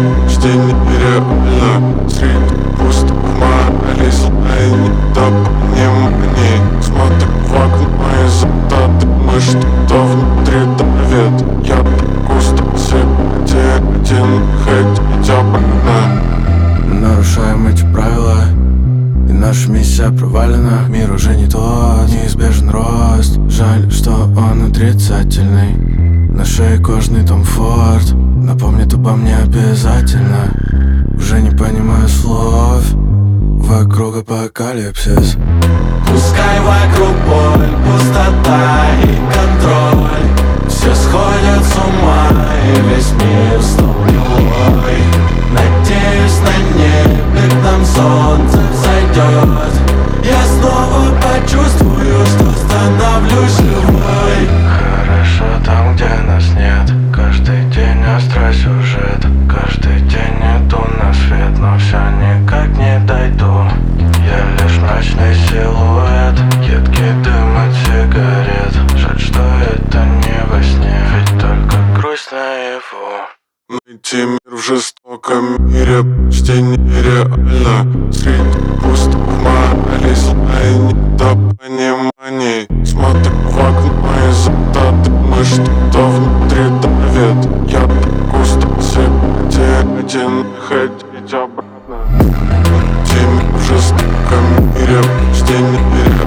почти нереально. Среди пустых маленьких недопониманий. Смотрю в окно и задумаю, что внутри давит. Я так устал себе один ходить обратно. Мы нарушаем эти правила, и наша миссия провалена. Мир уже не тот, неизбежен рост. Жаль, что он отрицательный. На шее кожный Том Форд напомнит обо мне обязательно. Уже не понимаю слов, вокруг апокалипсис. Пускай вокруг боль, пустота и контроль. Все сходят с ума, и весь мир стал милой. Надеюсь, на небе к нам солнце взойдет. Я снова почувствую, что становлюсь живой. Хорошо там, где нас нет. Каждый день острый сюжет. Каждый день иду на свет, но все никак не дойду. Я лишь мрачный силуэт, едкий дым от сигарет. Жаль, что это не во сне, ведь только грусть наяву. Найти мир в жестоком мире почти нереально. Среди пустых маленьких недопониманий. Смотрю в окно и задумаю, что внутри давит. Я так устал себе один ходить обратно. Найти мир в жестоком мире почти нереально.